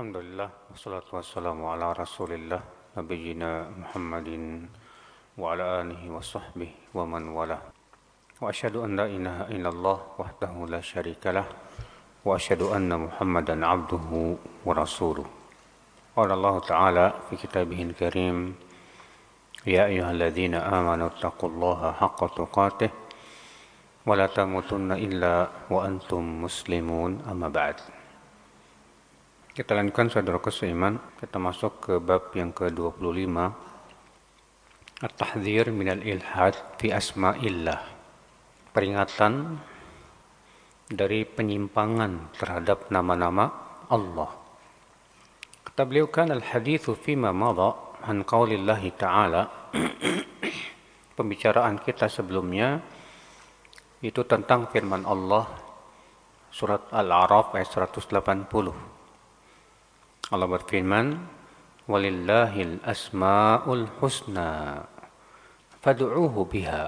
Alhamdulillah, wassalatu wassalamu ala rasulillah, nabiyyina Muhammadin wa ala alihi wa sahbihi wa man wala. Wa asyhadu an la ilaha illallah wahdahu la syarikalah wa asyhadu anna Muhammadan abduhu wa rasuluh. Qala Allah Ta'ala fi kitabihil karim, ya ayyuhalladzina amanu taqullaha haqqa tuqatih wa la tamutunna illa wa antum muslimun, amma ba'd. Kita lanjutkan saudara seiman, kita masuk ke bab yang ke-25, At-Tahdhir minal ilhad fi asma'illah. Peringatan dari penyimpangan terhadap nama-nama Allah. Kata beliau, kan al-hadithu fima madha an qaulillahi ta'ala. Pembicaraan kita sebelumnya itu tentang firman Allah surat Al-A'raf ayat 180. Allah berfirman, walillahil asma'ul husna fad'uuhu biha.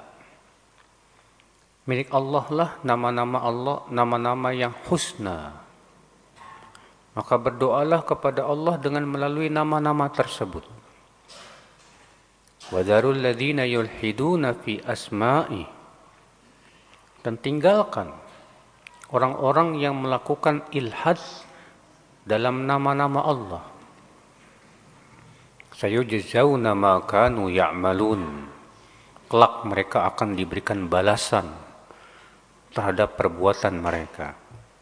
Milik Allah lah nama-nama Allah, nama-nama yang husna. Maka berdoalah kepada Allah dengan melalui nama-nama tersebut. Wadharul ladzina yulhiduna fi asma'i. Dan tinggalkan orang-orang yang melakukan ilhad dalam nama-nama Allah. Sayujzauna ma kanu ya'malun. Kelak mereka akan diberikan balasan terhadap perbuatan mereka.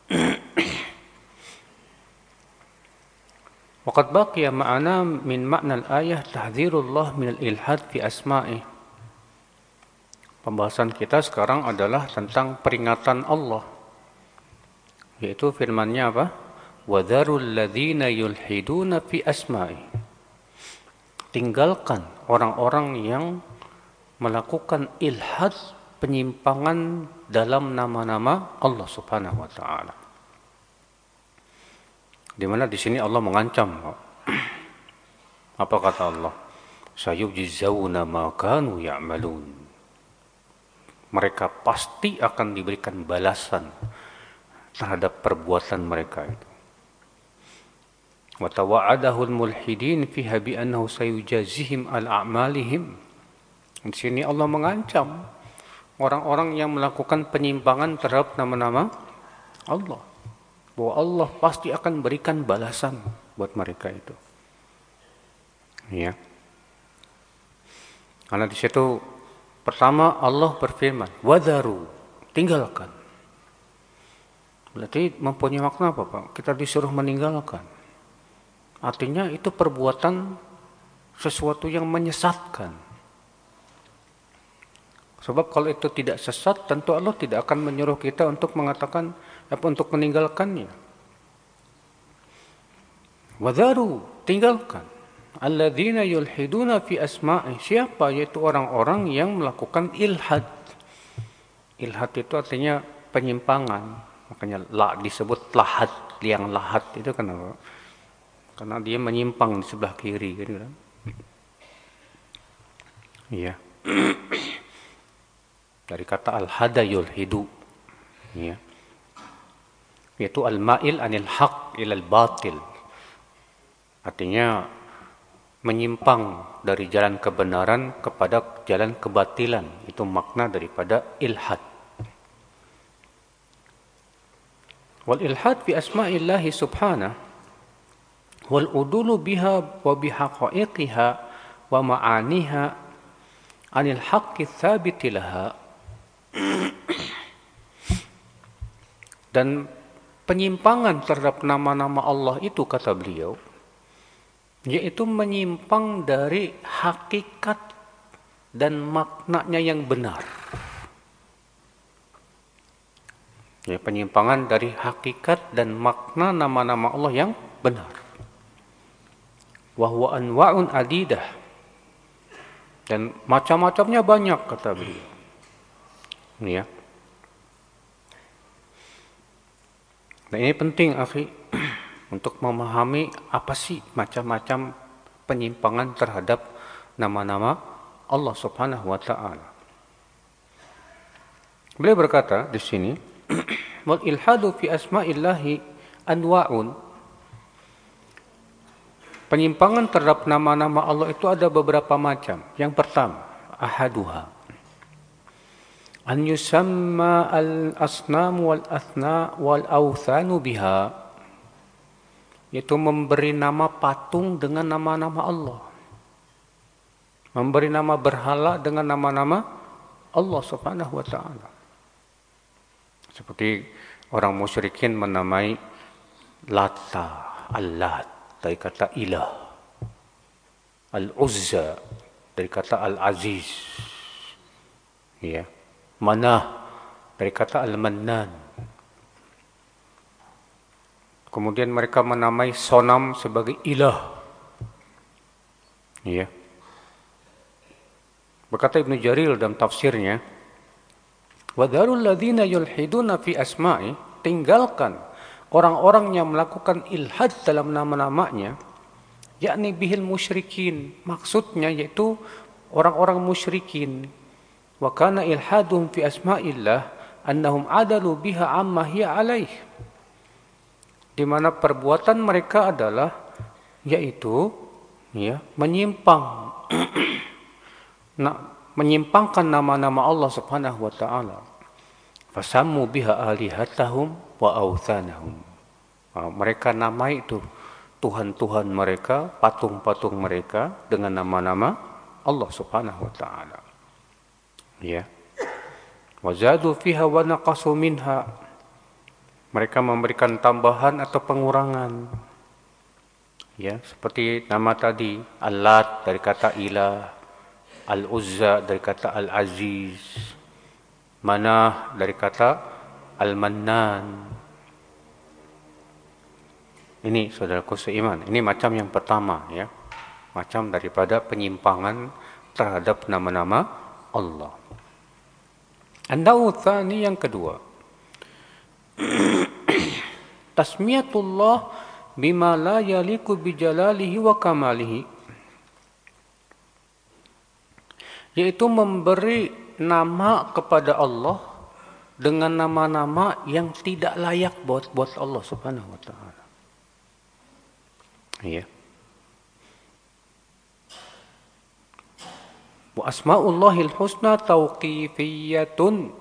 Waqad baqiya ma'ana min ma'na al-ayah tahdhirullah min al-ilhad fi asma'i. Pembahasan kita sekarang adalah tentang peringatan Allah, yaitu firman-Nya apa? وَذَرُوا الَّذِينَ يُلْحِدُونَ فِي أَسْمَائِ. Tinggalkan orang-orang yang melakukan ilhad, penyimpangan dalam nama-nama Allah Subhanahu wa taala. Di mana di sini Allah mengancam. Apa kata Allah? Sayujzauna ma kanu ya'malun. Mereka pasti akan diberikan balasan terhadap perbuatan mereka itu. Watawa'adahul mulhidin fiha bi annahu sayujazihim al-a'malihim. Di sini Allah mengancam orang-orang yang melakukan penyimpangan terhadap nama-nama Allah, bahwa Allah pasti akan berikan balasan buat mereka itu. Ya. Karena di situ pertama Allah berfirman, wadharu, tinggalkan. Berarti mempunyai makna apa, Pak? Kita disuruh meninggalkan. Artinya itu perbuatan sesuatu yang menyesatkan. Sebab kalau itu tidak sesat, tentu Allah tidak akan menyuruh kita untuk mengatakan untuk meninggalkannya. Wadharu, tinggalkan. Alladzina yulhiduna fi asma'i. Siapa? Yaitu orang-orang yang melakukan ilhad. Ilhad itu artinya penyimpangan. Makanya disebut lahad, liang lahad itu kenapa? Karena dia menyimpang di sebelah kiri, gitu kan? Iya. Dari kata al-hada yulhidu, ya. Yaitu al-ma'il anil haq ilal batil. Artinya menyimpang dari jalan kebenaran kepada jalan kebatilan. Itu makna daripada ilhad. Wal ilhad fi asma'illahi subhanahu wal udulu biha wa bihaqaiqiha wa ma'aniha anil haqqi tsabiti laha. Dan penyimpangan terhadap nama-nama Allah itu, kata beliau, yaitu menyimpang dari hakikat dan maknanya yang benar. Ya, penyimpangan dari hakikat dan makna nama-nama Allah yang benar. Wa huwa anwa'un adidah. Dan macam-macamnya banyak, kata beliau. Ini ya. Nah, ini penting, akhi, untuk memahami apa sih macam-macam penyimpangan terhadap nama-nama Allah Subhanahu wa taala. Beliau berkata di sini, wal ilhadu fi asma'illahi anwa'un. Penyimpangan terhadap nama-nama Allah itu ada beberapa macam. Yang pertama, ahaduha an yusamma al-asnam wal-athna wal-awthanu biha, yaitu memberi nama patung dengan nama-nama Allah, memberi nama berhala dengan nama-nama Allah Subhanahu wa taala. Seperti orang musyrikin menamai Lata, Al-Lat dari kata ilah, Al-Uzza dari kata Al-Aziz, ya, Manah dari kata Al-Mannan. Kemudian mereka menamai sonam sebagai ilah, ya. Berkata Ibnu Jarir dalam tafsirnya, wa dharul ladzina yulhiduna fi asma'i, tinggalkan orang-orang yang melakukan ilhad dalam nama-namanya, yakni bihil musyrikin, maksudnya yaitu orang-orang musyrikin. Wa kana ilhadum fi asma'illah annahum adalu biha amma hiya alaih, di mana perbuatan mereka adalah yaitu ya menyimpang menyimpangkan nama-nama Allah Subhanahu wa taala. Fasammu biha alihatahum wa awthanahum. Mereka namai itu Tuhan-Tuhan mereka, patung-patung mereka dengan nama-nama Allah Subhanahu wa taala. Ya. Wazadu fiha wa naqasu minha. Mereka memberikan tambahan atau pengurangan. Ya, seperti nama tadi, Al-Lat dari kata ilah, Al-Uzza dari kata Al-Aziz, Manah dari kata Al-Mannan. Ini saudaraku seiman, ini macam yang pertama, ya. Macam daripada penyimpangan terhadap nama-nama Allah. An-Naw' tsani, yang kedua, tasmiyatullah bima la yaliku bijalalihi wa kamalihi, yaitu memberi nama kepada Allah dengan nama-nama yang tidak layak buat Allah Subhanahu wa taala. Iya. Wa asmaullahil husna tauqifiyatun.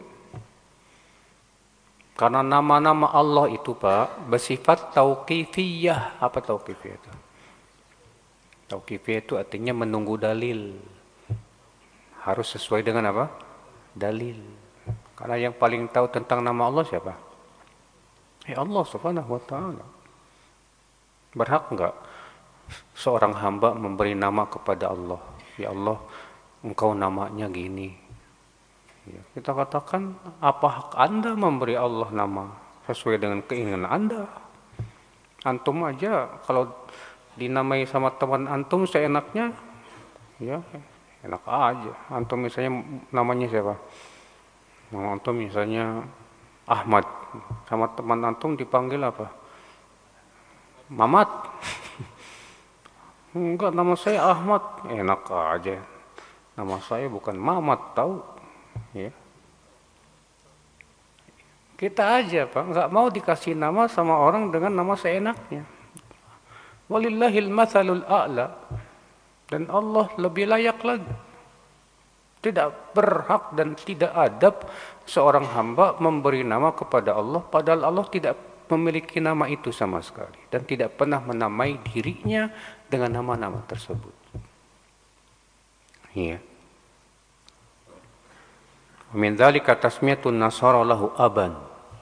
Karena nama-nama Allah itu, Pak, bersifat tauqifiyah. Apa tauqifiyah itu? Tauqifiyah itu artinya menunggu dalil. Harus sesuai dengan apa? Dalil. Karena yang paling tahu tentang nama Allah siapa? Ya Allah Subhanahu wa taala. Berhak enggak seorang hamba memberi nama kepada Allah? Ya Allah, engkau namanya gini. Ya, kita katakan, apa hak Anda memberi Allah nama sesuai dengan keinginan Anda? Antum aja kalau dinamai sama teman antum seenaknya, ya enak aja. Antum misalnya namanya siapa? Nama antum misalnya Ahmad, sama teman antum dipanggil apa? Mamat. Enggak, nama saya Ahmad. Enak aja. Nama saya bukan Mamat, tahu? Ya. Kita aja, Pak, enggak mau dikasih nama sama orang dengan nama seenaknya. Walillahil matsalul a'la. Dan Allah lebih layak lagi. Tidak berhak dan tidak adab seorang hamba memberi nama kepada Allah, padahal Allah tidak memiliki nama itu sama sekali dan tidak pernah menamai dirinya dengan nama-nama tersebut. Iya. Min dzalika tasmiyatun nasara lahu aban.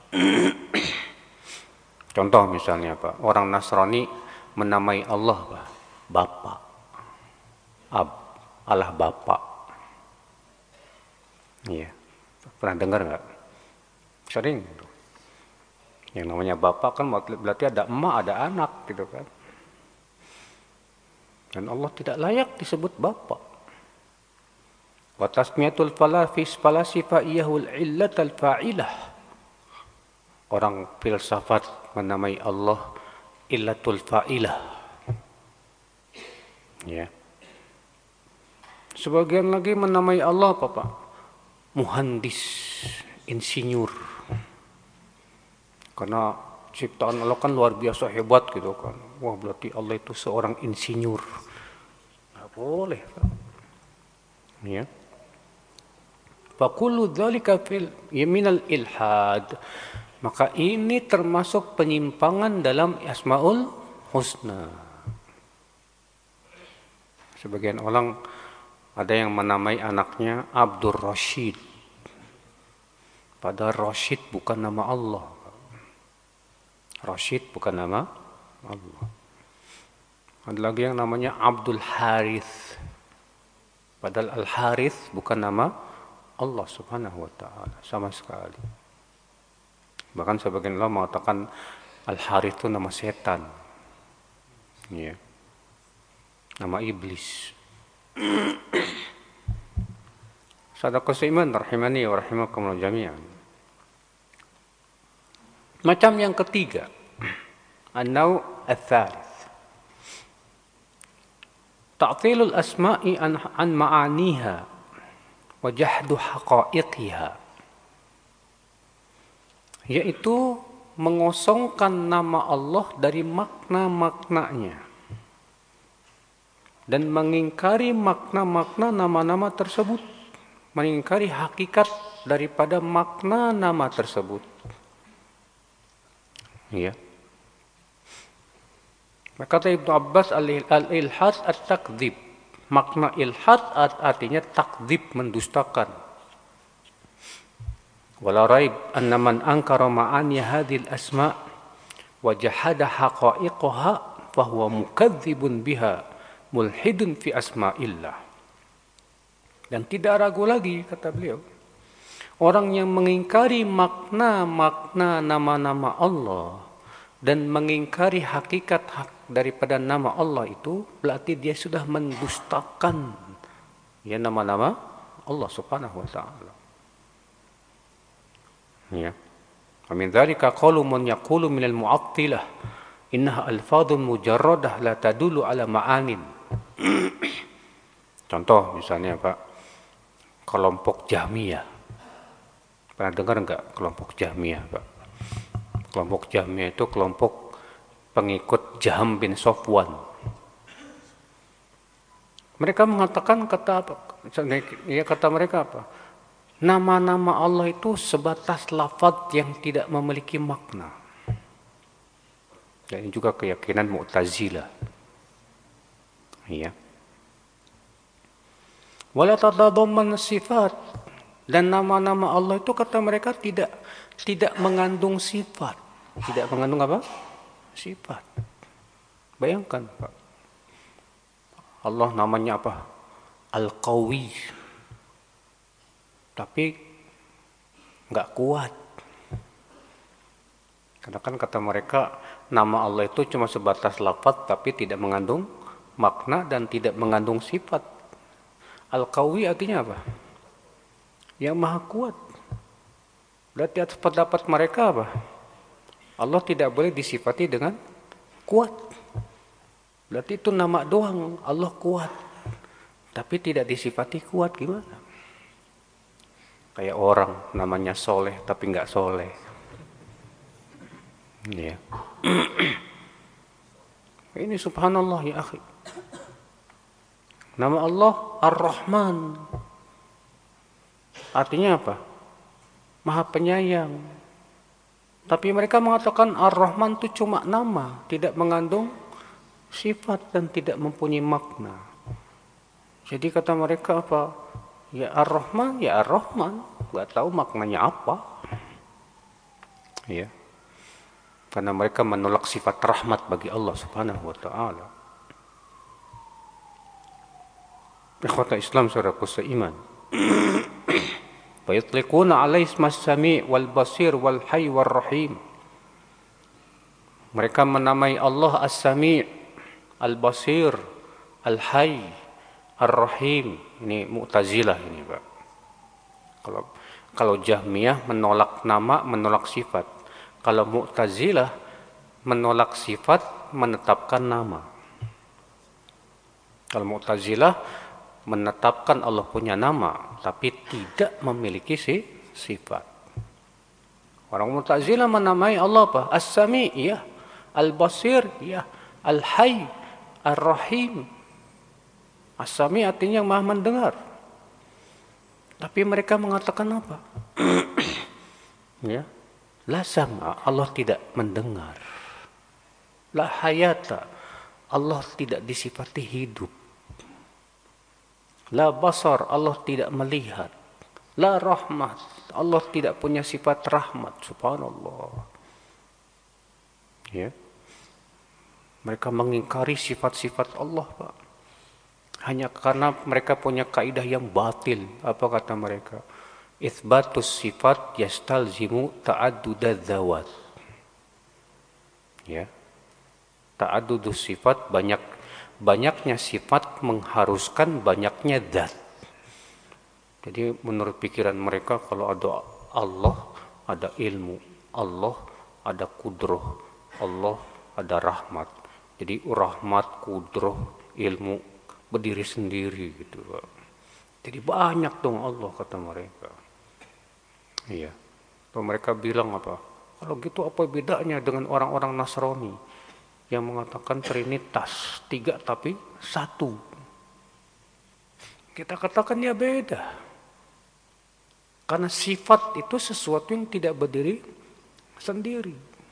Contoh misalnya, Pak, orang Nasrani menamai Allah, Pak, Bapa. Allah Bapa. Iya. Pernah dengar enggak? Sering. Yang namanya Bapa kan berarti ada emak, ada anak gitu kan. Dan Allah tidak layak disebut Bapa. Wa tasmiyatul falasifa iyahul illatal fa'ilah. Orang filsafat menamai Allah illatul fa'ilah. Ya. Sebagian lagi menamai Allah apa, Pak? Muhandis, insinyur. Karena ciptaan Allah kan luar biasa hebat gitu kan. Wah, berarti Allah itu seorang insinyur. Nggak boleh. Ya. Fakullu dzalika fil minal ilhad. Maka ini termasuk penyimpangan dalam Asmaul Husna. Sebagian orang ada yang menamai anaknya Abdul Rashid. Padahal Rashid bukan nama Allah. Rashid bukan nama Allah. Ada lagi yang namanya Abdul Harith. Padahal Al-Harith bukan nama Allah Subhanahu wa taala sama sekali. Bahkan sebagian ulama mengatakan Al-Harith itu nama setan. Ya. Nama iblis. Sadaqah iman rahimani wa rahimakumullah jami'an. Macam yang ketiga, an-naw' ats-tsalits. Ta'tilul asma'i an ma'aniha wa jahdu haqa'iqiha. Yaitu mengosongkan nama Allah dari makna-maknanya dan mengingkari makna-makna nama-nama tersebut, mengingkari hakikat daripada makna nama tersebut. Ya. Maka kata Ibnu Abbas al-ilhad at-takdzib. Makna ilhad artinya takdzib, mendustakan. Wala raib anna man ankara ma'ani hadhil asma' wa jahada haqa'iqaha fa huwa mukadzibun biha mulhidun fi asma'illah. Dan tidak ragu lagi kata beliau, orang yang mengingkari makna-makna nama-nama Allah dan mengingkari hakikat daripada nama Allah itu berarti dia sudah mendustakan ya nama-nama Allah Subhanahu wa taala. Ya. Wa min dzalika qaulu man yaqulu minal mu'attilah innaha alfadhun mujarradah la tadullu ala ma'anin. Contoh misalnya Pak, kelompok Jahmiyah. Pernah dengar enggak kelompok Jahmiyah, Pak? Kelompok Jahmiyah itu kelompok pengikut Jahm bin Safwan. Mereka mengatakan kata mereka apa? Nama-nama Allah itu sebatas lafaz yang tidak memiliki makna. Dan ini juga keyakinan Mu'tazilah. Ya. Wala tadadamman sifat, dan nama-nama Allah itu kata mereka tidak mengandung sifat. Tidak mengandung apa? Sifat. Bayangkan, Pak. Allah namanya apa? Al-Qawi. Tapi enggak kuat. Karena kan kata mereka nama Allah itu cuma sebatas lafaz tapi tidak mengandung makna dan tidak mengandung sifat. Al-Qawi artinya apa? Yang maha kuat. Berarti atas pendapat mereka apa? Allah tidak boleh disifati dengan kuat. Berarti itu nama doang, Allah kuat. Tapi tidak disifati kuat, gimana? Kayak orang namanya soleh tapi enggak soleh. Ya. Ini subhanallah ya akhi. Nama Allah Ar-Rahman. Artinya apa? Maha penyayang. Tapi mereka mengatakan Ar-Rahman itu cuma nama, tidak mengandung sifat dan tidak mempunyai makna. Jadi kata mereka apa? Ya Ar-Rahman, ya Ar-Rahman. Gak tahu maknanya apa. Ya. Karena mereka menolak sifat rahmat bagi Allah Subhanahu wa taala. Ikhwata Islam saudaraku seiman. Fa yutliquna 'alaihi ismas sami' wal basir wal hayy war rahim. Mereka menamai Allah As-Sami', Al-Basir, Al-Hayy, Ar-Rahim. Ini Mu'tazilah ini, Pak. Kalau Jahmiyah menolak nama, menolak sifat. Kalau Mu'tazilah menolak sifat, menetapkan nama. Kalau Mu'tazilah menetapkan Allah punya nama, tapi tidak memiliki sifat. Orang Mu'tazilah menamai Allah apa? As-Sami, ya. Al-Basir, ya. Al-Hayy, Ar-Rahim. As-Sami artinya yang Maha mendengar. Tapi mereka mengatakan apa? Ya. La sama, Allah tidak mendengar. La hayata, Allah tidak disifati hidup. La basar, Allah tidak melihat. La rahmat, Allah tidak punya sifat rahmat. Subhanallah. Ya. Mereka mengingkari sifat-sifat Allah, Pak. Hanya karena mereka punya kaidah yang batil. Apa kata mereka? Itsbatus sifat yastalzimu ta'addudadz dzawat. Ya. Ta'addudus sifat, banyaknya sifat mengharuskan banyaknya zat. Jadi menurut pikiran mereka kalau ada Allah, ada ilmu, Allah ada kudrah, Allah ada rahmat. Jadi rahmat, kudrah, ilmu berdiri sendiri gitu. Jadi banyak dong Allah kata mereka. Iya. Lalu mereka bilang apa? Kalau gitu apa bedanya dengan orang-orang Nasrani yang mengatakan Trinitas, 3 tapi 1? Kita katakan ya beda. Karena sifat itu sesuatu yang tidak berdiri sendiri.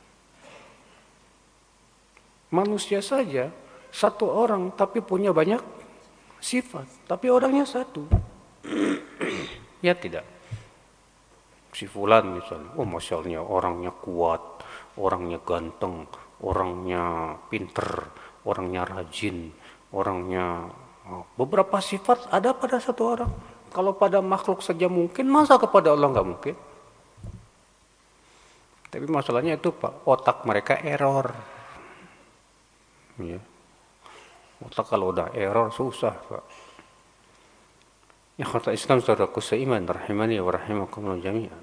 Manusia saja satu orang tapi punya banyak sifat, tapi orangnya satu. Ya tidak. Si fulan misalnya, oh masya Allah orangnya kuat, orangnya ganteng, orangnya pinter, orangnya rajin, orangnya beberapa sifat ada pada satu orang. Kalau pada makhluk saja mungkin, masa kepada Allah nggak mungkin? Tapi masalahnya itu Pak, otak mereka error. Ya. Otak kalau udah error susah Pak. Ya kata Islam saudaraku seiman, rahimani wa rahimakumullah jami'an.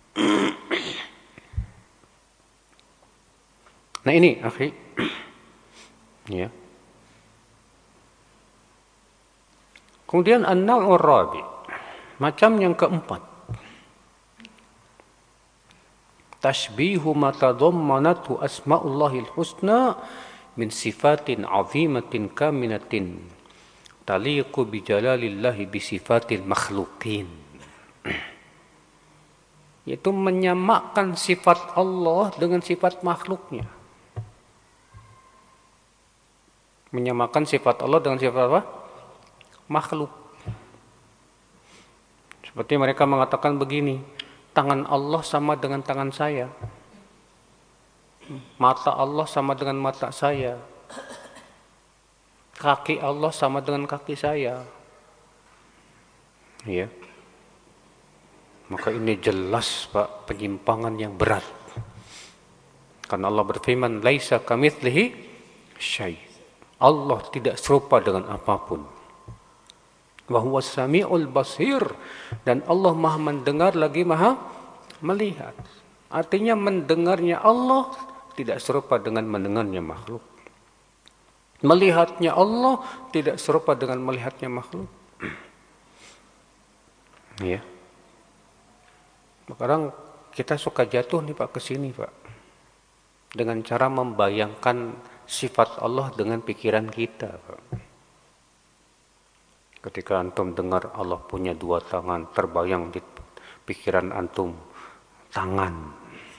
Nah ini akhi, ya. Kemudian an-naw'ur rabi', macam yang keempat. Tashbihu ma tadammanatu asma'ullahil husna min sifatin 'azimatin kaminatin taliqu bi jalalillahi bi sifatil makhluqin. Yaitu menyamakan sifat Allah dengan sifat makhluknya. Menyamakan sifat Allah dengan sifat apa? Makhluk. Seperti mereka mengatakan begini, tangan Allah sama dengan tangan saya. Mata Allah sama dengan mata saya. Kaki Allah sama dengan kaki saya. Ya. Maka ini jelas Pak, penyimpangan yang berat. Karena Allah berfirman, laisa kamitslihi syai'. Allah tidak serupa dengan apapun. Wa huwas samiul basir, dan Allah Maha mendengar lagi Maha melihat. Artinya mendengarnya Allah tidak serupa dengan mendengarnya makhluk. Melihatnya Allah tidak serupa dengan melihatnya makhluk. Ya. Sekarang kita suka jatuh nih Pak ke sini Pak. Dengan cara membayangkan sifat Allah dengan pikiran kita Pak. Ketika antum dengar Allah punya 2 tangan, terbayang di pikiran antum tangan.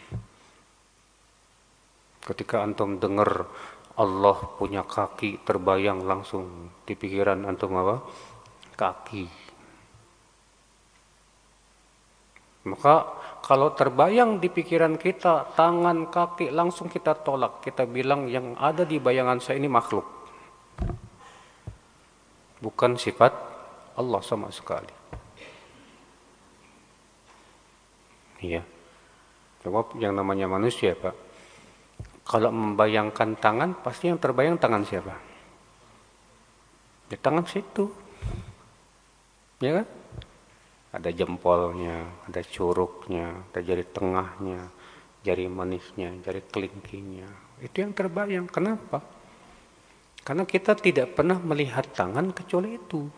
Ketika antum dengar Allah punya kaki, terbayang langsung di pikiran antum apa? Kaki. Maka kalau terbayang di pikiran kita tangan, kaki, langsung kita tolak. Kita bilang yang ada di bayangan saya ini makhluk. Bukan sifat Allah sama sekali. Iya. Sebab yang namanya manusia, Pak. Kalau membayangkan tangan, pasti yang terbayang tangan siapa? Ya tangan situ. Ya kan? Ada jempolnya, ada curugnya, ada jari tengahnya, jari manisnya, jari kelingkingnya. Itu yang terbayang. Kenapa? Karena kita tidak pernah melihat tangan kecuali itu.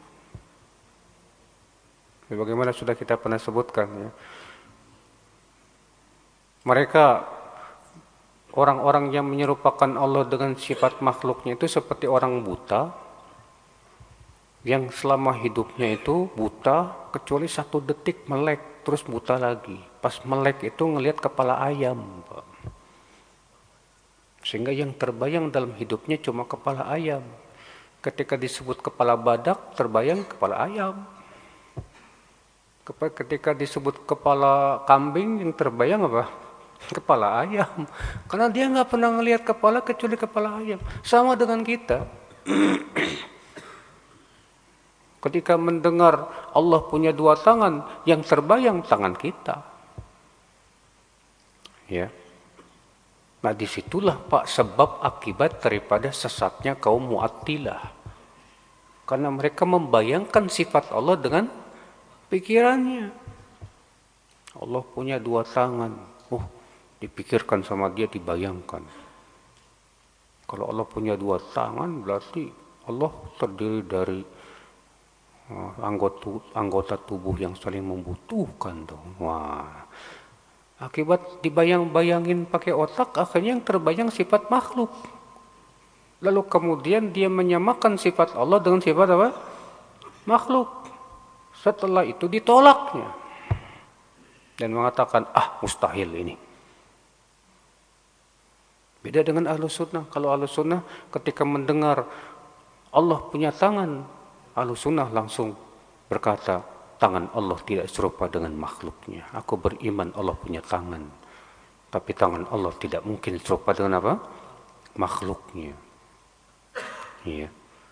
Bagaimana sudah kita pernah sebutkan ya. Mereka orang-orang yang menyerupakan Allah dengan sifat makhluknya itu seperti orang buta yang selama hidupnya itu buta kecuali 1 detik melek terus buta lagi. Pas melek itu ngelihat kepala ayam, Pak. Sehingga yang terbayang dalam hidupnya cuma kepala ayam. Ketika disebut kepala badak terbayang kepala ayam. Ketika disebut kepala kambing yang terbayang apa? Kepala ayam. Karena dia nggak pernah ngelihat kepala kecuali kepala ayam. Sama dengan kita. Ketika mendengar Allah punya 2 tangan, yang terbayang tangan kita. Ya. Nah disitulah Pak sebab akibat daripada sesatnya kaum Mu'attilah. Karena mereka membayangkan sifat Allah dengan pikirannya. Allah punya 2 tangan. Dipikirkan sama dia, dibayangkan. Kalau Allah punya 2 tangan berarti Allah terdiri dari anggota tubuh yang saling membutuhkan dong. Wah. Akibat dibayang-bayangin pakai otak, akhirnya yang terbayang sifat makhluk. Lalu kemudian dia menyamakan sifat Allah dengan sifat apa? Makhluk. Setelah itu ditolaknya. Dan mengatakan, mustahil ini. Beda dengan Ahlus Sunnah. Kalau Ahlus Sunnah ketika mendengar Allah punya tangan, Ahlus Sunnah langsung berkata, tangan Allah tidak serupa dengan makhluknya. Aku beriman Allah punya tangan. Tapi tangan Allah tidak mungkin serupa dengan apa? Makhluknya. Iya.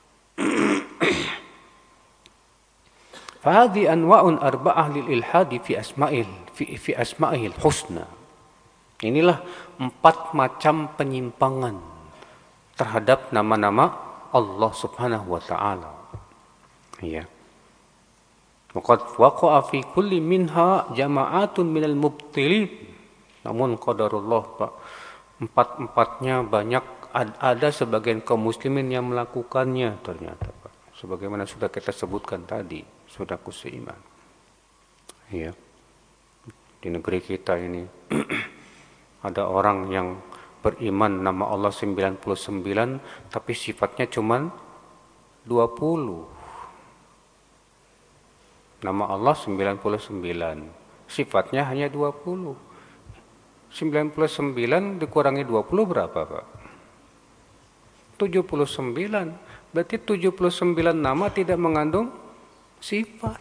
Fahadi anwa'un arba'ah lil ilhadi fi asma'il husna. Inilah 4 macam penyimpangan terhadap nama-nama Allah Subhanahu wa taala. Ya. Waqad waqa'a fi kulli minha jama'atun minal mubtilin. Namun qadarullah, Pak, 4-empatnya banyak ada sebagian kaum muslimin yang melakukannya ternyata, Pak. Sebagaimana sudah kita sebutkan tadi, saudaraku seiman. Ya. Di negeri kita ini ada orang yang beriman nama Allah 99 tapi sifatnya cuma 20. Nama Allah 99, sifatnya hanya 20. 99 dikurangi 20 berapa, Pak? 79. Berarti 79 nama tidak mengandung sifat.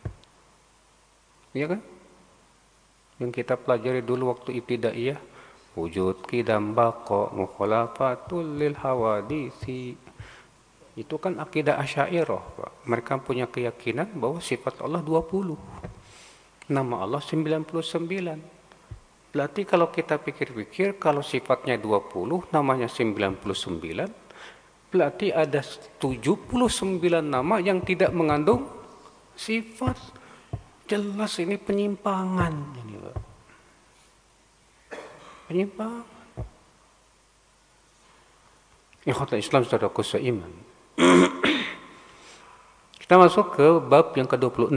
Iya kan? Yang kita pelajari dulu waktu ibtidaiyah, wujud qidam baqa mukhalafatul lil hawadisi. Itu kan akidah Asy'ariyah, Pak. Mereka punya keyakinan bahwa sifat Allah 20. Nama Allah 99. Berarti kalau kita pikir-pikir, kalau sifatnya 20, namanya 99, berarti ada 79 nama yang tidak mengandung sifat. Jelas ini penyimpangan. Ini, Pak. Penyimpangan. Ikhwatul Islam saudaraku seiman. Kita masuk ke bab yang ke-26.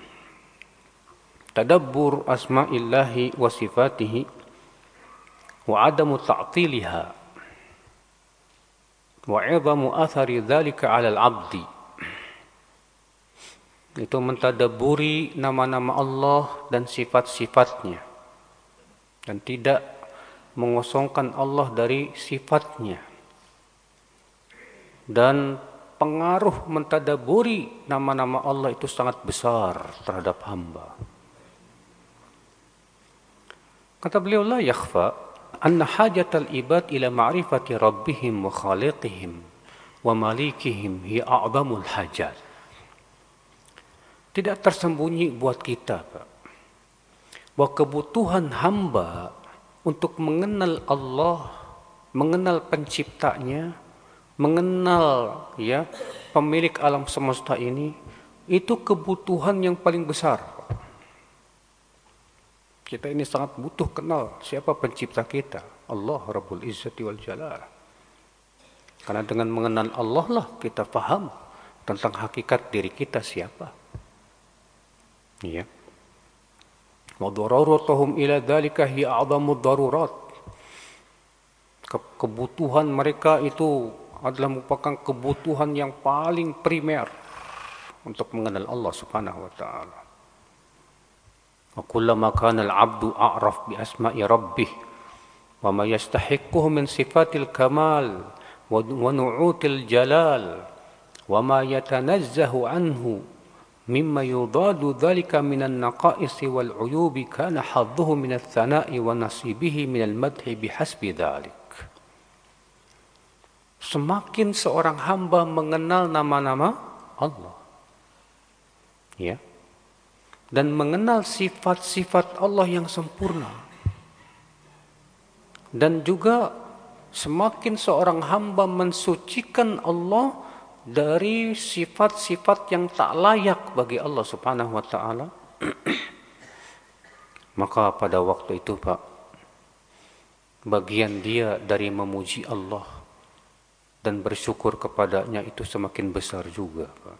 Tadabbur asma'illahi wa sifatihi wa adamu ta'tiliha wa 'idhamu athari dzalika 'alal 'abdi. Itu mentadabburi nama-nama Allah dan sifat-sifatnya dan tidak mengosongkan Allah dari sifatnya. Dan pengaruh mentadaburi nama-nama Allah itu sangat besar terhadap hamba. Kata beliau, la yakhfa anna hajatal ibad ila ma'rifati rabbihim wa khaliqihim wa malikihim hi a'zamul hajat. Tidak tersembunyi buat kita, Pak, bahwa kebutuhan hamba untuk mengenal Allah, mengenal penciptanya, mengenal pemilik alam semesta ini, itu kebutuhan yang paling besar. Kita ini sangat butuh kenal siapa pencipta kita, Allah Rabbul Izzati wal Jalal. Karena dengan mengenal Allah lah kita paham tentang hakikat diri kita siapa. Ya. Wa daruratuhum ila dzalika hiya a'dhamud darurat. Kebutuhan mereka itu adalah merupakan kebutuhan yang paling primer untuk mengenal Allah Subhanahu wa taala. Wa kullama kana al-'abdu a'raf bi asma'i rabbih wa ma yastahiqquhu min sifatil kamal wa nu'util jalal wa ma yatanazzahu anhu mimma yudadu dhalika minan naqa'isi wal 'uyubi kana hadduhu minats tsana'i wa nasibihi minal madhi bihasbi dhalik. Semakin seorang hamba mengenal nama-nama Allah, ya, dan mengenal sifat-sifat Allah yang sempurna, dan juga semakin seorang hamba mensucikan Allah dari sifat-sifat yang tak layak bagi Allah Subhanahu wa taala, maka pada waktu itu, Pak, bagian dia dari memuji Allah dan bersyukur kepadanya itu semakin besar juga, Pak.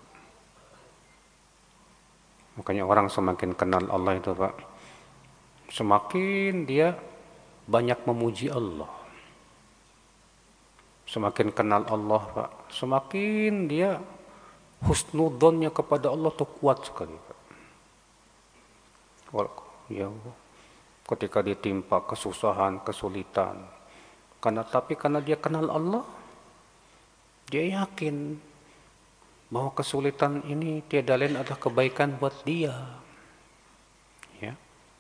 Makanya orang semakin kenal Allah itu, Pak, semakin dia banyak memuji Allah. Semakin kenal Allah, Pak, semakin dia husnudzonnya kepada Allah tuh kuat sekali, Pak. Ya, ketika ditimpa kesusahan, kesulitan, karena dia kenal Allah, dia yakin bahwa kesulitan ini tiada lain adalah kebaikan buat dia. Ya.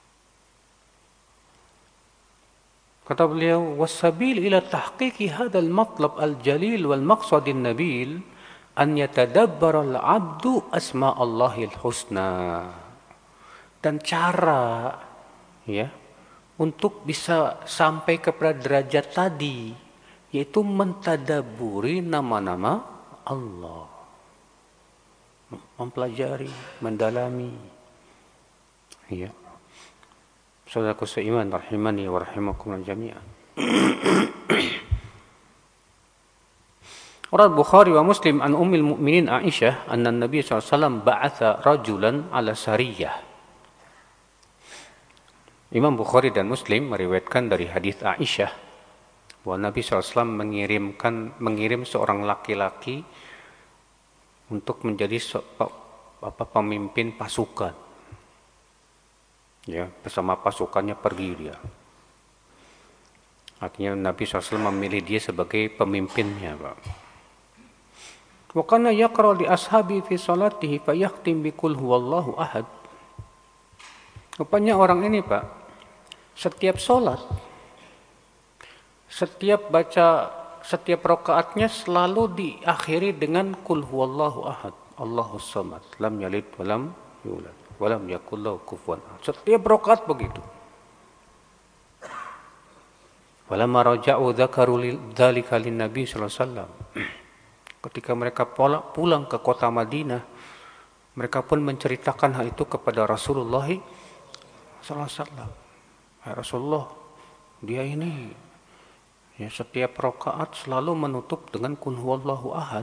Kata beliau, "Wasabil ila tahqiqi hadzal matlab al-jalil wal maqsadin nabil an yatadabbara al-'abdu asma Allahil husna." Dan cara, ya, untuk bisa sampai kepada derajat tadi, yaitu mentadaburi nama-nama Allah, mempelajari, mendalami. Ya, saudaraku seiman, rahimani wa rahimakumullah jami'an. Rawah Bukhari wa Muslim an Ummul Mukminin Aisyah anna Nabi sallallahu alaihi wasallam ba'atha rajulan ala sariyah. Imam Bukhari dan Muslim meriwayatkan dari hadis Aisyah bahwa Nabi SAW mengirim seorang laki-laki untuk menjadi pemimpin pasukan. Ya, bersama pasukannya pergi dia. Artinya Nabi SAW memilih dia sebagai pemimpinnya, Pak. Wa kana yaqra li ashabi fi salatihi fa yakhtim bi qul huwallahu ahad. Rupanya orang ini, Pak, setiap salat, setiap rakaatnya selalu diakhiri dengan qul huwallahu ahad, Allahus samad, lam yalid wa lam yulad wa lam yakul lahu kufuwan ahad. Setiap rakaat begitu. Walamma raja'u dzakaru dzalika lin-nabi sallallahu alaihi wasallam. Ketika mereka pulang ke kota Madinah, mereka pun menceritakan hal itu kepada Rasulullah sallallahu alaihi wasallam. Ya Rasulullah, dia ini, ya, setiap rakaat selalu menutup dengan qul huwallahu ahad.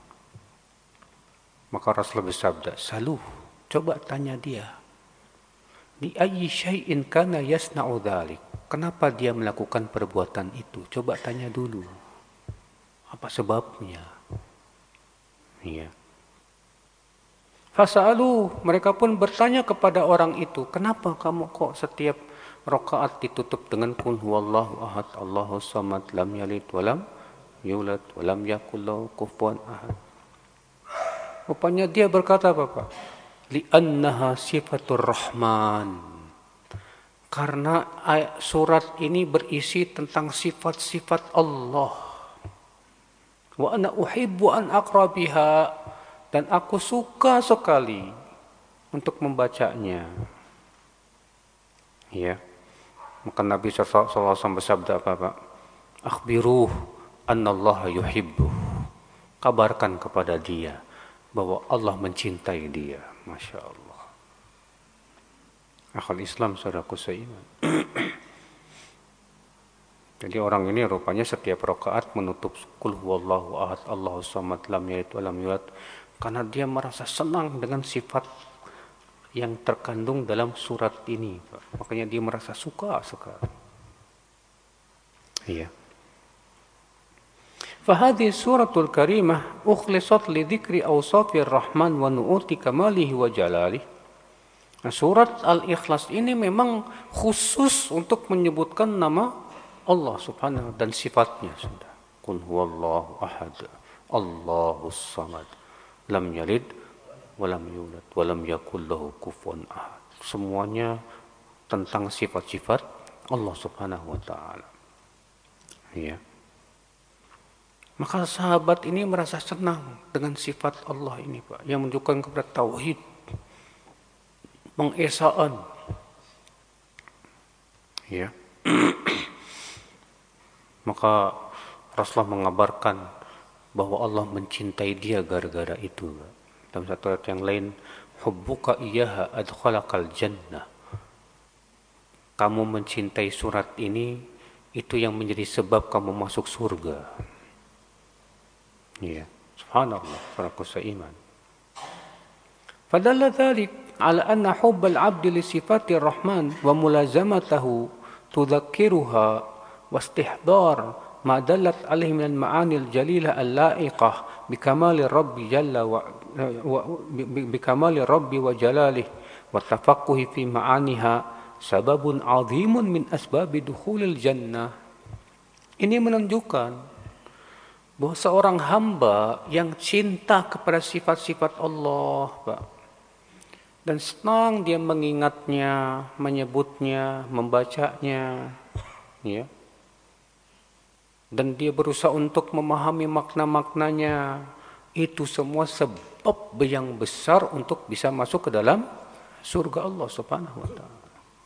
Maka Rasulullah bersabda, "Saluh, coba tanya dia. Di ayyi syai'in kana yasna'u dzalik?" Kenapa dia melakukan perbuatan itu? Coba tanya dulu. Apa sebabnya? Iya. Fasa'alu, mereka pun bertanya kepada orang itu, "Kenapa kamu kok setiap rakaat ditutup dengan qul huwallahu ahad, Allahus samad, lam yalid wa lam yulad wa lam yakul lahu kufuwan ahad?" Rupanya dia berkata, Bapak, li'annaha sifatur rahman. Karena surat ini berisi tentang sifat-sifat Allah. Wa ana uhibbu an aqra biha, dan aku suka sekali untuk membacanya. Ya. Maka Nabi SAW bersabda apa, Pak? Akhbiruh annallaha yuhibbu. Kabarkan kepada dia bahwa Allah mencintai dia. Masya Allah. Akhul Islam, saudaraku seiman. Jadi orang ini rupanya setiap rakaat menutup qul huwallahu ahad, Allahus samad, lam yalid wa lam yulad, karena dia merasa senang dengan sifat yang terkandung dalam surat ini, Pak. Makanya dia merasa suka sekali. Iya. فهذه السورة الكريمة أخلصت لذكر أوصاف الرحمن ونعوت كماله وجلاله. Nah, surat Al-Ikhlas ini memang khusus untuk menyebutkan nama Allah Subhanahu dan sifatnya sudah. Qul huwallahu ahad, Allahus samad, lam yalid wa lam yulad wa lam yakul lahu kufuwan ahad. Semuanya tentang sifat-sifat Allah Subhanahu wa taala. Ya. Maka sahabat ini merasa senang dengan sifat Allah ini, Pak, yang menunjukkan kepada tauhid, pengesaan. Ya. Maka Rasulullah mengabarkan bahwa Allah mencintai dia gara-gara itu. Dalam satu ayat yang lain, hubbuka iyyaha adkhalakal jannah. Kamu mencintai surat ini, itu yang menjadi sebab kamu masuk surga. Ya, subhanallah, para iman. Fadalla dzalik ala anna hubbal 'abdi li sifatir rahman wa mulazamatahu tudhakkiruha wa istihdar ma dallat alaihi min al-ma'ani al-jalilah al-la'iqah bi kamali rabbi jalla wa bi kamali rabbi wa jalalih wa tafaqquhi fi ma'aniha sababun 'azimun min asbabi dukhulil jannah. Ini menunjukkan bahwa seorang hamba yang cinta kepada sifat-sifat Allah, Pak, dan senang dia mengingatnya, menyebutnya, membacanya, ya, dan dia berusaha untuk memahami makna-maknanya, itu semua sebab yang besar untuk bisa masuk ke dalam surga Allah Subhanahu wa taala.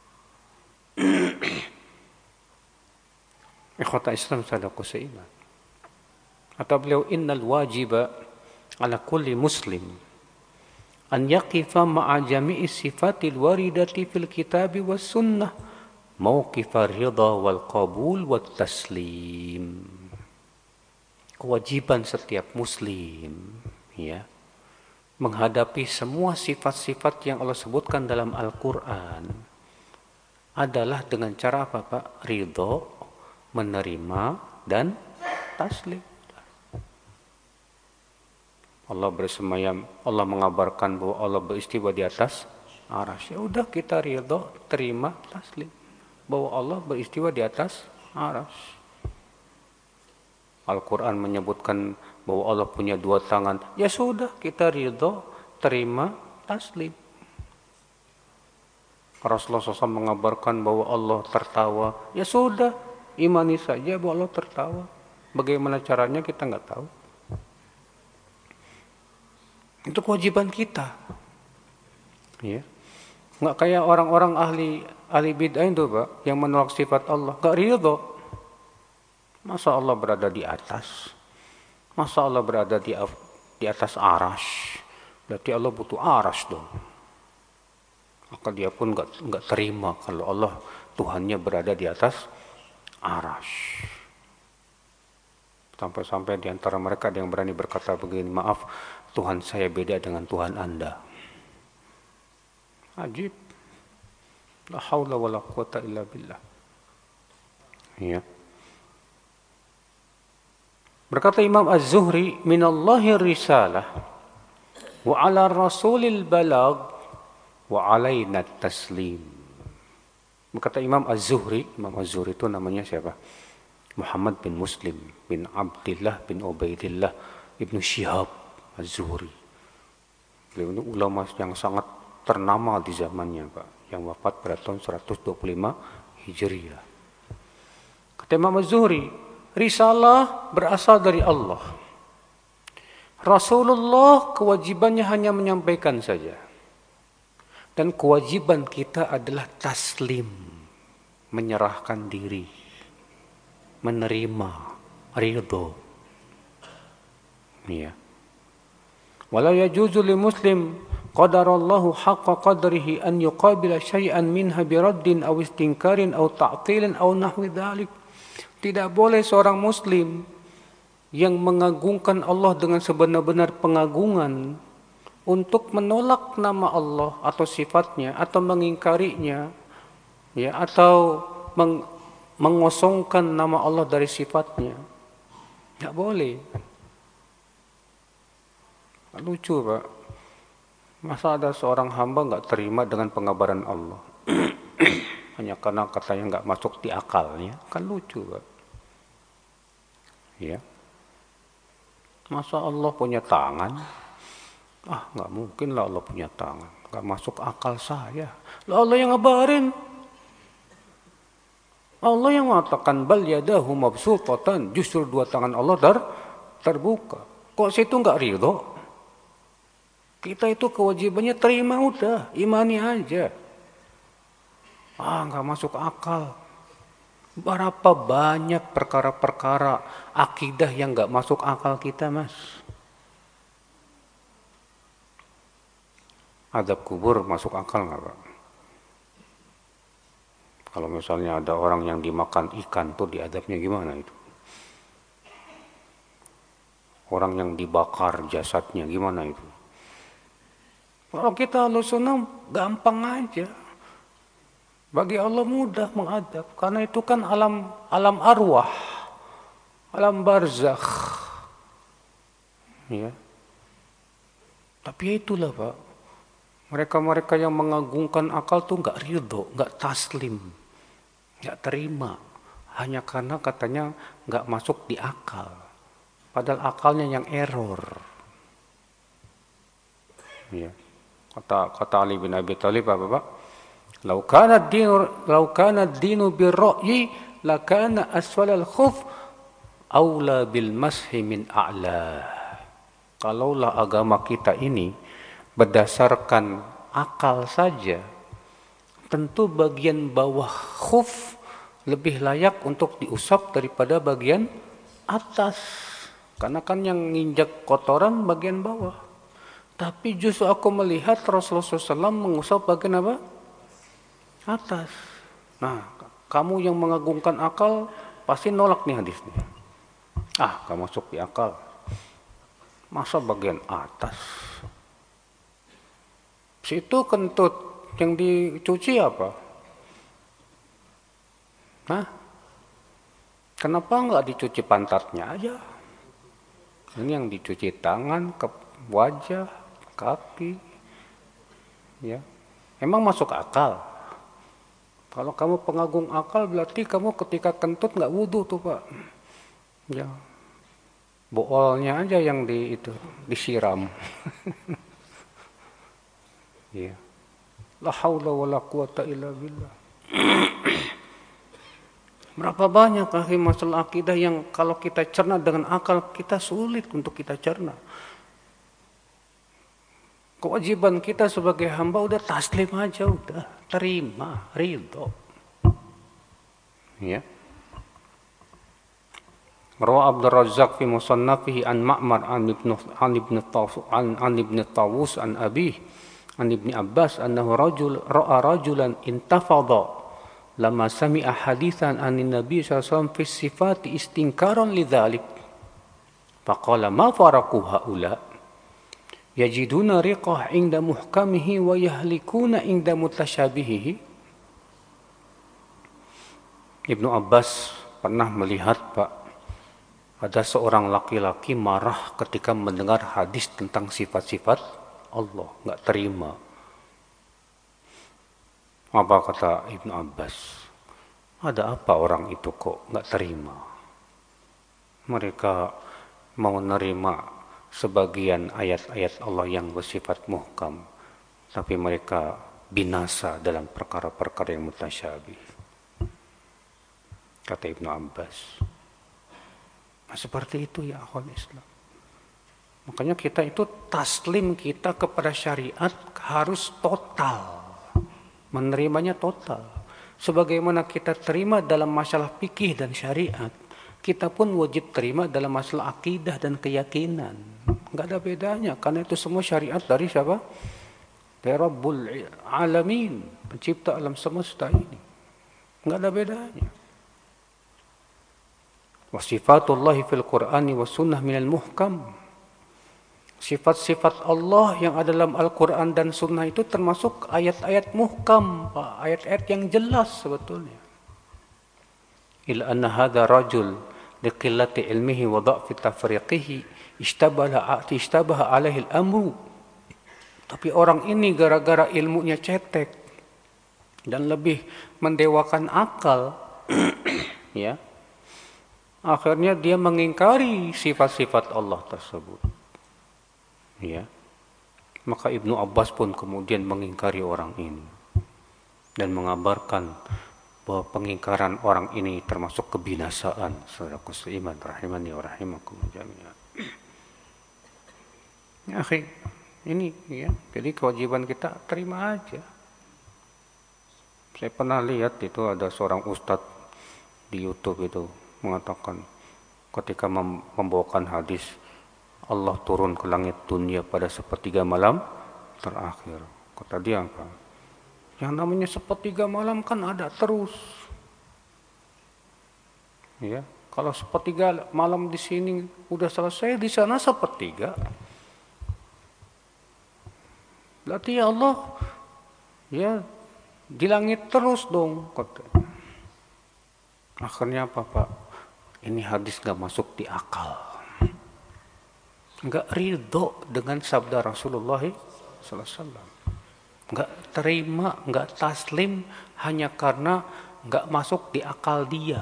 Ikhwata Islam saudaraku seiman. Kata beliau, innal wajiba ala kulli muslim an yaqifa ma'a jami'i sifatil waridati fil kitabi was sunnah mauqifar ridha wal qabul wat taslim. Kewajiban setiap muslim, ya, menghadapi semua sifat-sifat yang Allah sebutkan dalam Al-Qur'an adalah dengan cara apa, Pak? Ridha, menerima, dan taslim. Allah bersemayam, Allah mengabarkan bahwa Allah beristiwa di atas arsy. Ya udah, kita ridha, terima, taslim bahwa Allah beristiwa di atas arsy. Al-Quran menyebutkan bahwa Allah punya dua tangan. Ya sudah, kita ridha, terima, taslim. Rasulullah SAW mengabarkan bahwa Allah tertawa. Ya sudah, imani saja bahwa Allah tertawa. Bagaimana caranya kita nggak tahu. Itu kewajiban kita. Ya. Nggak kayak orang-orang ahli bid'ah itu, Pak, yang menolak sifat Allah. Nggak ridho. Masa Allah berada di atas? Masa Allah berada di atas arsy? Berarti Allah butuh arsy dong. Maka dia pun nggak terima kalau Allah Tuhannya berada di atas arsy. Sampai-sampai di antara mereka ada yang berani berkata begini, maaf, Tuhan saya beda dengan Tuhan Anda. Ajib. La haula wa la quwata illa billah. Ya. Berkata Imam Az-Zuhri, minallahi risalah wa ala rasulil balag wa alaina taslim. Berkata Imam Az-Zuhri itu namanya siapa? Muhammad bin Muslim bin Abdullah bin Ubaidillah Ibnu Syihab Az-Zuhri. Beliau ini ulama yang sangat ternama di zamannya, Pak, yang wafat pada tahun 125 Hijriah. Kata Imam Az-Zuhri, risalah berasal dari Allah. Rasulullah kewajibannya hanya menyampaikan saja. Dan kewajiban kita adalah taslim, menyerahkan diri, menerima, ridho. Ya. Wala yajuzu li muslim qadarallahu haqqa qadrihi an yuqabila syai'an minha biraddin aw istinkarin aw ta'tilin aw nahwi dzalik. Tidak boleh seorang muslim yang mengagungkan Allah dengan sebenar-benar pengagungan untuk menolak nama Allah atau sifatnya atau mengingkarinya, ya, atau mengosongkan nama Allah dari sifatnya. Nggak boleh. Lucu, Pak. Masa ada seorang hamba nggak terima dengan pengabaran Allah hanya karena katanya nggak masuk di akalnya? Kan lucu, Pak. Ya. Masa Allah punya tangan? Nggak mungkin lah Allah punya tangan. Nggak masuk akal saya. Lah Allah yang ngabarin. Allah yang mengatakan bal yadahu mabsutatan, justru dua tangan Allah terbuka. Kok situ nggak ridho? Kita itu kewajibannya terima udah, imani aja. Nggak masuk akal. Berapa banyak perkara-perkara akidah yang nggak masuk akal kita, Mas. Azab kubur masuk akal nggak, Pak? Kalau misalnya ada orang yang dimakan ikan tuh diadabnya gimana itu? Orang yang dibakar jasadnya gimana itu? Kalau kita Ahlussunnah gampang aja. Bagi Allah mudah mengadab karena itu kan alam arwah, alam barzakh. Ya. Tapi itulah, Pak. Mereka-mereka yang mengagungkan akal tuh nggak ridho, nggak taslim, nggak terima, hanya karena katanya nggak masuk di akal. Padahal akalnya yang error. Ya. Kata Ali bin Abi Thalib, apa, Pak? Lau kana ad-dinu bir-ra'yi lakana asfal al-khuf aula bil mashi min a'la. Kalaulah agama kita ini berdasarkan akal saja, tentu bagian bawah khuf lebih layak untuk diusap daripada bagian atas. Karena kan yang nginjak kotoran bagian bawah. Tapi justru aku melihat Rasulullah SAW mengusap bagian apa? Atas. Nah, kamu yang mengagungkan akal pasti nolak nih hadisnya. Gak masuk di akal. Masa bagian atas? Situ kentut yang dicuci apa? Kenapa nggak dicuci pantatnya aja? Ini yang dicuci tangan, wajah, kaki. Ya. Emang masuk akal? Kalau kamu pengagung akal berarti kamu ketika kentut nggak wudu tuh, Pak. Ya. Boolnya aja yang disiram. Ya. La haula wala quwata illa billah. Berapa banyak masalah akidah yang kalau kita cerna dengan akal kita sulit untuk kita cerna. Kewajiban kita sebagai hamba udah taslim aja, udah terima, ridho. Ya. Rawa Abdul Razzaq fi musannafihi an Ma'mar an ibn Tawus an Abi an Ibn Abbas annahu ra'a rajulan intafadha lama sami'a hadithan anin Nabi sallallahu alaihi wasallam fi sifati istinkaran lidzalik. Faqala ma faraqu haula yajiduna riqah inda muhkamihi wa yahlikuna inda mutasyabihihi. Ibnu Abbas pernah melihat, Pak, ada seorang laki-laki marah ketika mendengar hadis tentang sifat-sifat Allah, nggak terima. Apa kata Ibnu Abbas? Ada apa orang itu kok nggak terima? Mereka mau menerima sebagian ayat-ayat Allah yang bersifat muhkam, tapi mereka binasa dalam perkara-perkara yang mutasyabih. Kata Ibnu Abbas. Nah, seperti itu ya akhwal Islam. Makanya kita itu taslim kita kepada syariat harus total. Menerimanya total. Sebagaimana kita terima dalam masalah fikih dan syariat, kita pun wajib terima dalam masalah akidah dan keyakinan. Enggak ada bedanya, karena itu semua syariat dari siapa? Dari Rabbul Alamin, pencipta alam semesta ini. Enggak ada bedanya. Wa sifatullahi fil Qur'ani was sunnah minal muhkam. Sifat-sifat Allah yang ada dalam Al-Quran dan Sunnah itu termasuk ayat-ayat muhkam, Pak. Ayat-ayat yang jelas sebetulnya. Ila anna hadha rajul liqillati ilmihi wa dha'fi tafriqihi ishtabaha alaihi al-amru. Tapi orang ini gara-gara ilmunya cetek dan lebih mendewakan akal, ya, akhirnya dia mengingkari sifat-sifat Allah tersebut. Ya. Maka Ibnu Abbas pun kemudian mengingkari orang ini dan mengabarkan bahwa pengingkaran orang ini termasuk kebinasaan. Saudaraku seiman rahimani wa rahimakumullah jami'an. Ya, akhi, ini ya, jadi kewajiban kita terima aja. Saya pernah lihat itu ada seorang ustadz di YouTube itu mengatakan ketika membawakan hadis Allah turun ke langit dunia pada sepertiga malam terakhir. Kata dia apa? Yang namanya sepertiga malam kan ada terus. Ya, kalau sepertiga malam di sini udah selesai, di sana sepertiga. Berarti ya Allah ya di langit terus dong. Kata. Akhirnya apa, Pak? Ini hadis gak masuk di akal. Enggak ridho dengan sabda Rasulullah SAW. Enggak terima, enggak taslim hanya karena enggak masuk di akal dia.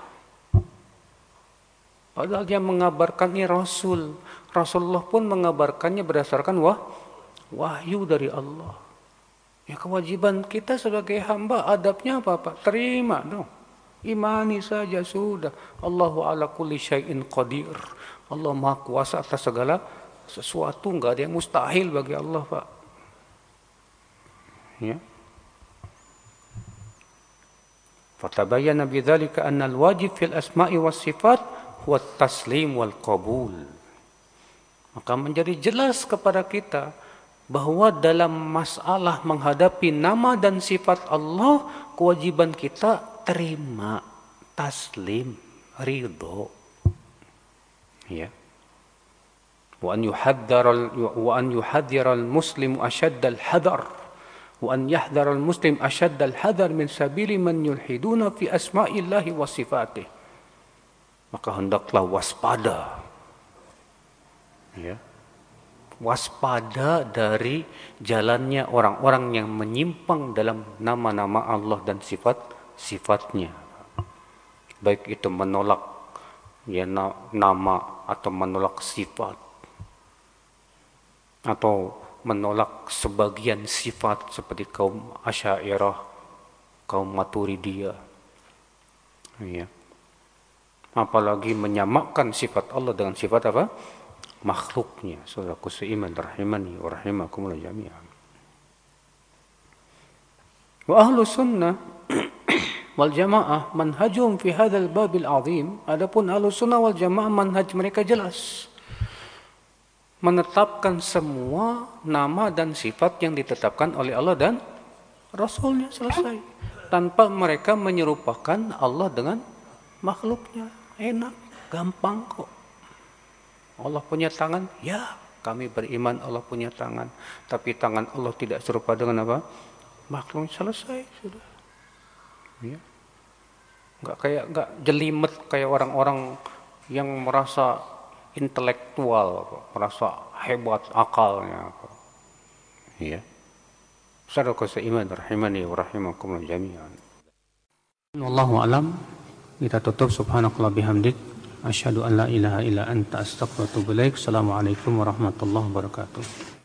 Padahal dia mengabarkan ini Rasul. Rasulullah pun mengabarkannya berdasarkan wahyu dari Allah. Ya, kewajiban kita sebagai hamba adabnya apa, Pak? Terima dong. Imani saja sudah. Allahu ala kulli syai'in qadir. Allah Maha Kuasa atas segala sesuatu, enggak ada yang mustahil bagi Allah, Pak. Ya. Fatabayyana bidzalika anna al-wajib fil asma'i was sifat huwa at-taslim wal qabul. Maka menjadi jelas kepada kita bahwa dalam masalah menghadapi nama dan sifat Allah, kewajiban kita terima, taslim, ridho. Ya. Wa an yuhadhdhara al-muslim ashadd al-hadar wa an yahdhara al-muslim ashadd al-hadar min sabili man yulhiduna fi asma'illahi wa sifatih. Maka hendaklah waspada. Ya. Waspada dari jalannya orang-orang yang menyimpang dalam nama-nama Allah dan sifat-sifatnya. Baik itu menolak ya nama atau menolak sifat atau menolak sebagian sifat seperti kaum Asy'ariyah, kaum Maturidiyah. Ya. Apalagi menyamakan sifat Allah dengan sifat apa? Makhluknya. Saudaraku seiman rahimani wa rahimakumullah jami'an. Wa ahlu sunnah wal jamaah manhajum fi hadzal babil azim. Adapun ahlu sunnah wal jamaah manhaj mereka jelas. Menetapkan semua nama dan sifat yang ditetapkan oleh Allah dan Rasulnya, selesai. Tanpa mereka menyerupakan Allah dengan makhluknya. Enak, gampang kok. Allah punya tangan, ya kami beriman Allah punya tangan. Tapi tangan Allah tidak serupa dengan apa? Makhluk, selesai sudah. Ya. Enggak jelimet kayak orang-orang yang merasa intelektual, merasa hebat akalnya. Ya. Saudaraku seiman rahimani wa rahimakumullah jami'an. Wallahu a'lam. Kita tutup subhanakallah bihamdik. Asyhadu an la ilaha illa anta astaghfiruka wa atubu ilaik. Assalamualaikum warahmatullahi wabarakatuh.